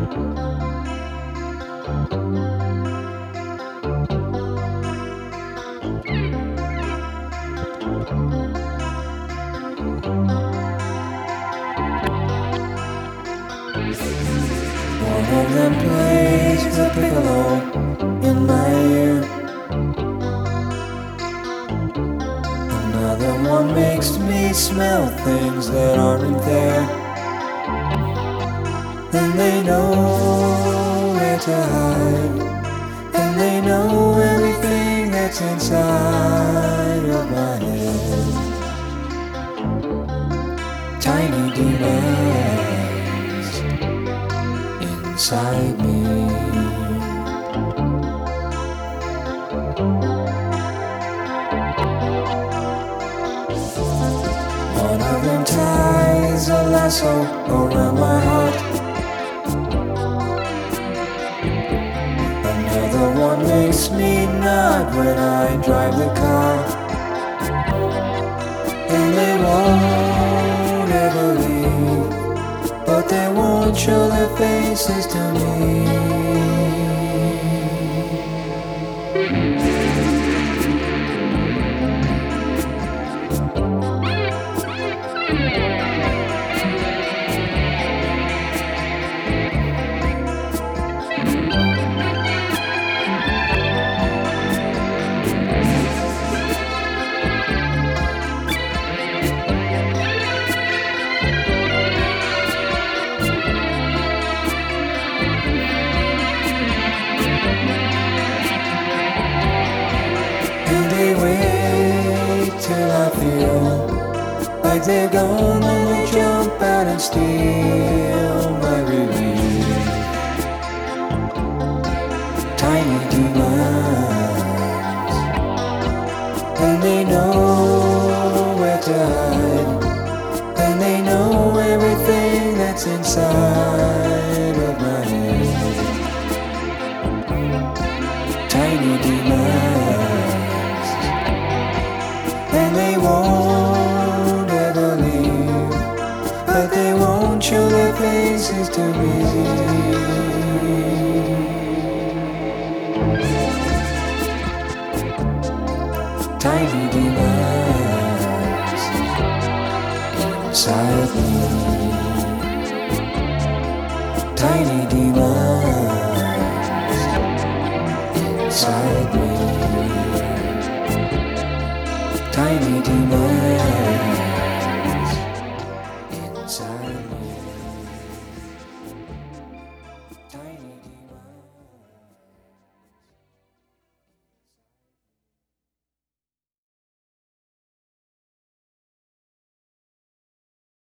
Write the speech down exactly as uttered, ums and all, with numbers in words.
One of them plays the piccolo in my ear. Another one makes me smell things that aren't there. And they know where to hide, and they know everything that's inside of my head. Tiny demons inside me. One of them ties a lasso around my heart. Another one makes me nod when I drive the car. And they won't ever leave, but they won't show their faces to me. And they wait till I feel like they're gonna jump out and steal my relief. Tiny demons, and they know where to hide, and they know everything that's inside of my head. Tiny demons, and they won't ever leave, but they won't show their faces to me. Tiny demons inside me. Tiny